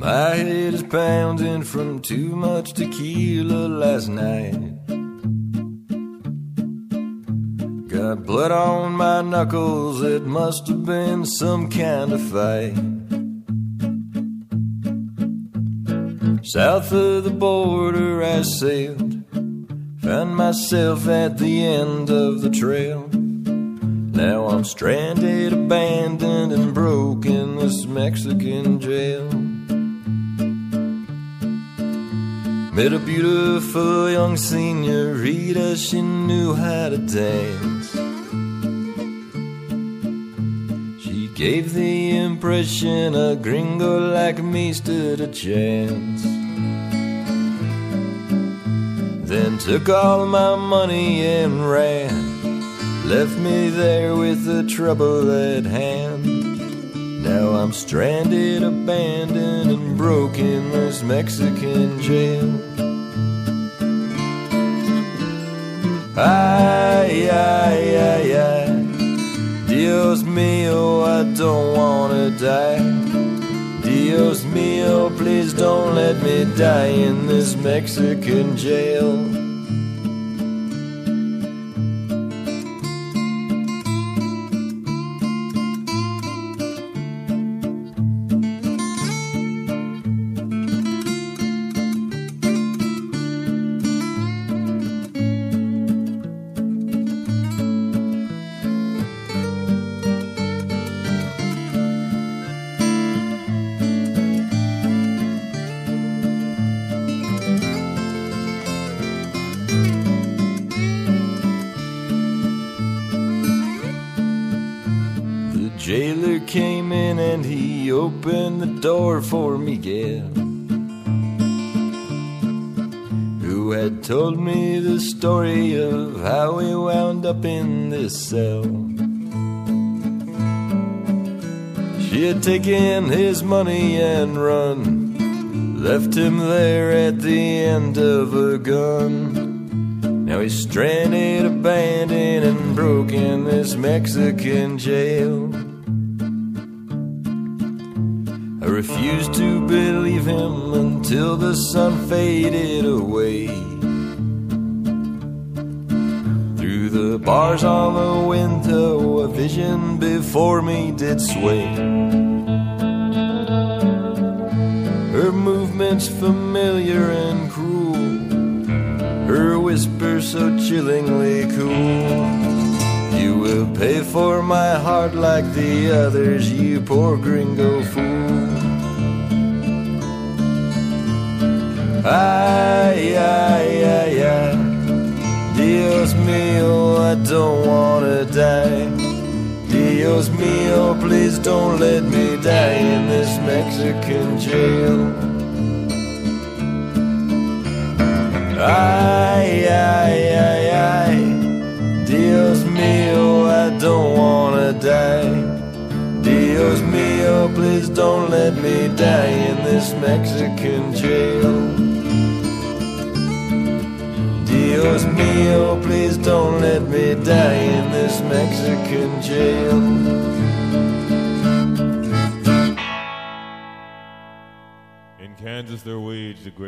My head is pounding from too much tequila last night. Got blood on my knuckles, it must have been some kind of fight. South of the border I sailed, found myself at the end of the trail. Now I'm stranded, abandoned, and broke in this Mexican jail. Met a beautiful young senorita, she knew how to dance. She gave the impression a gringo like me stood a chance. Then took all my money and ran, left me there with the trouble at hand. Now I'm stranded, abandoned, and broke in this Mexican jail. Ay, ay, ay, ay, Dios mío, I don't wanna die. Dios mío, please don't let me die in this Mexican jail. Jailer came in and he opened the door for Miguel, who had told me the story of how he wound up in this cell. She had taken his money and run, left him there at the end of a gun. Now he's stranded, abandoned, and broke in this Mexican jail. I refused to believe him until the sun faded away. Through the bars on the window, a vision before me did sway. Her movements familiar and cruel, her whisper so chillingly cool. You will pay for my heart like the others, you poor gringo fool. Ay, ay, ay, ay, Dios mío, I don't wanna die. Dios mío, please don't let me die in this Mexican jail. Ay, ay, ay, ay, Dios mío, I don't wanna die. Dios mío, please don't let me die in this Mexican jail. Dios mío, please don't let me die in this Mexican jail. In Kansas, there waged a great